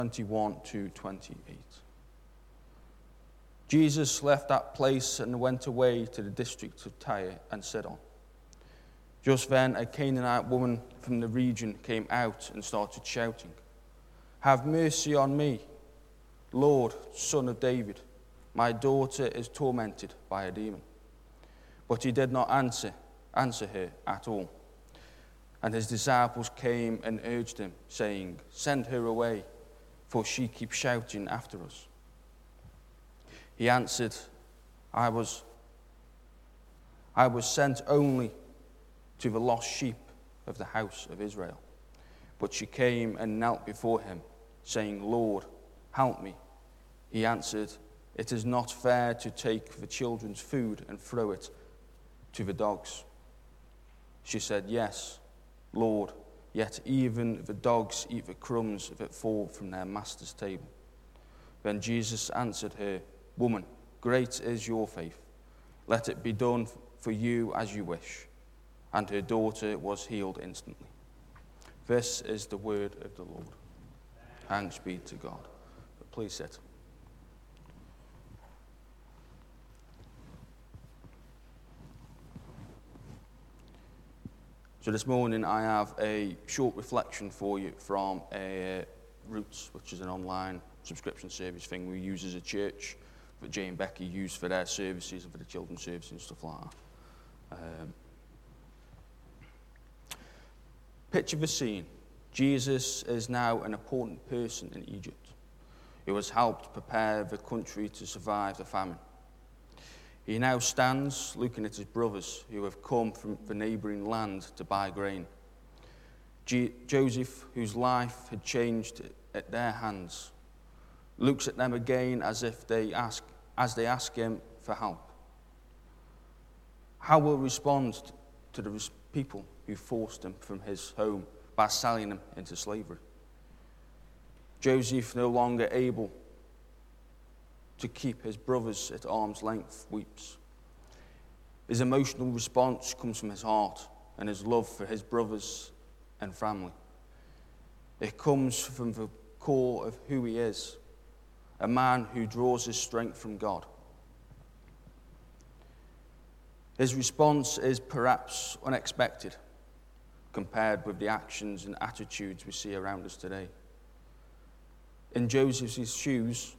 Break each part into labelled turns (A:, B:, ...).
A: 21 to 28. Jesus left that place and went away to the district of Tyre and Sidon. Just then, a Canaanite woman from the region came out and started shouting, "Have mercy on me, Lord, Son of David. My daughter is tormented by a demon." But he did not answer her at all. And his disciples came and urged him, saying, "Send her away, for she keeps shouting after us." He answered, I was sent only to the lost sheep of the house of Israel." But she came and knelt before him, saying, "Lord, help me." He answered, "It is not fair to take the children's food and throw it to the dogs." She said, "Yes, Lord, yet even the dogs eat the crumbs that fall from their master's table." Then Jesus answered her, "Woman, great is your faith. Let it be done for you as you wish." And her daughter was healed instantly. This is the word of the Lord. Thanks be to God. But please sit. So this morning I have a short reflection for you from Roots, which is an online subscription service thing we use as a church that Jay and Becky use for their services and for the children's services and stuff like that. Picture the scene. Jesus is now an important person in Egypt who has helped prepare the country to survive the famine. He now stands looking at his brothers who have come from the neighbouring land to buy grain. Joseph, whose life had changed at their hands, looks at them again as they ask him for help. How will he respond to the people who forced him from his home by selling him into slavery? Joseph, no longer able to keep his brothers at arm's length, weeps. His emotional response comes from his heart and his love for his brothers and family. It comes from the core of who he is, a man who draws his strength from God. His response is perhaps unexpected compared with the actions and attitudes we see around us today. In Joseph's shoes,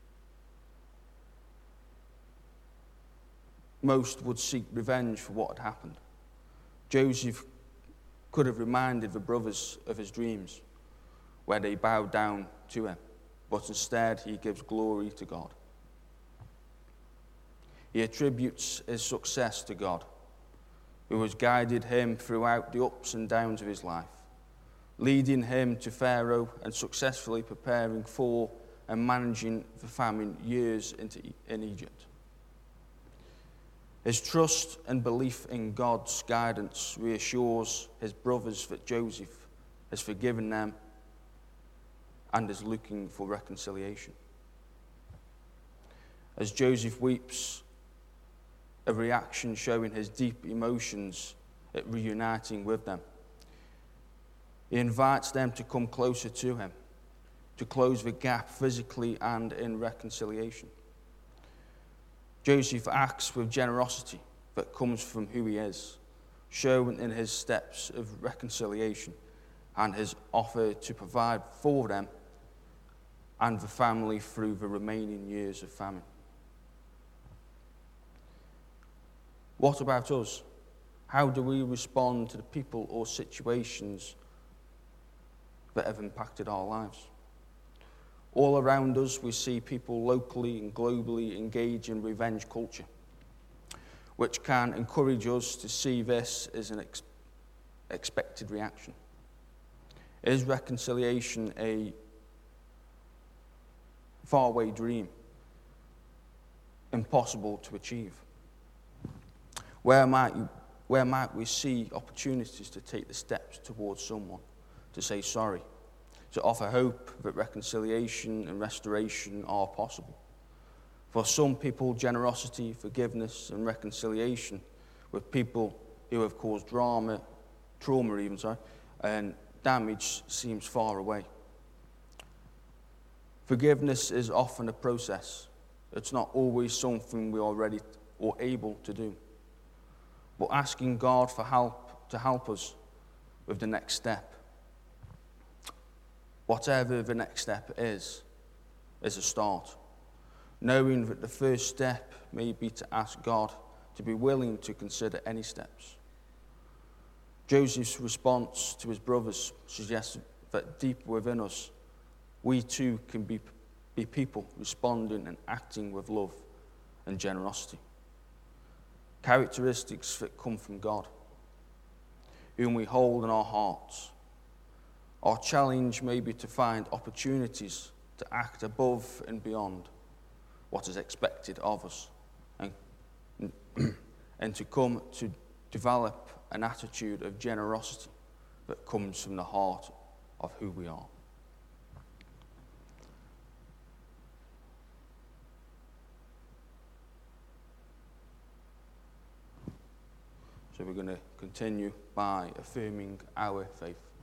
A: most would seek revenge for what had happened. Joseph could have reminded the brothers of his dreams, where they bowed down to him, but instead he gives glory to God. He attributes his success to God, who has guided him throughout the ups and downs of his life, leading him to Pharaoh and successfully preparing for and managing the famine years in Egypt. His trust and belief in God's guidance reassures his brothers that Joseph has forgiven them and is looking for reconciliation. As Joseph weeps, a reaction showing his deep emotions at reuniting with them, he invites them to come closer to him, to close the gap physically and in reconciliation. Joseph acts with generosity that comes from who he is, shown in his steps of reconciliation and his offer to provide for them and the family through the remaining years of famine. What about us? How do we respond to the people or situations that have impacted our lives? All around us, we see people locally and globally engage in revenge culture, which can encourage us to see this as an expected reaction. Is reconciliation a faraway dream, impossible to achieve? Where might we see opportunities to take the steps towards someone, to say sorry, to offer hope that reconciliation and restoration are possible? For some people, generosity, forgiveness, and reconciliation with people who have caused trauma and damage seems far away. Forgiveness is often a process. It's not always something we are ready or able to do. But asking God for help to help us with the next step, whatever the next step is a start. Knowing that the first step may be to ask God to be willing to consider any steps. Joseph's response to his brothers suggests that deep within us, we too can be people responding and acting with love and generosity. Characteristics that come from God, whom we hold in our hearts. Our challenge may be to find opportunities to act above and beyond what is expected of us, and to come to develop an attitude of generosity that comes from the heart of who we are. So we're going to continue by affirming our faith.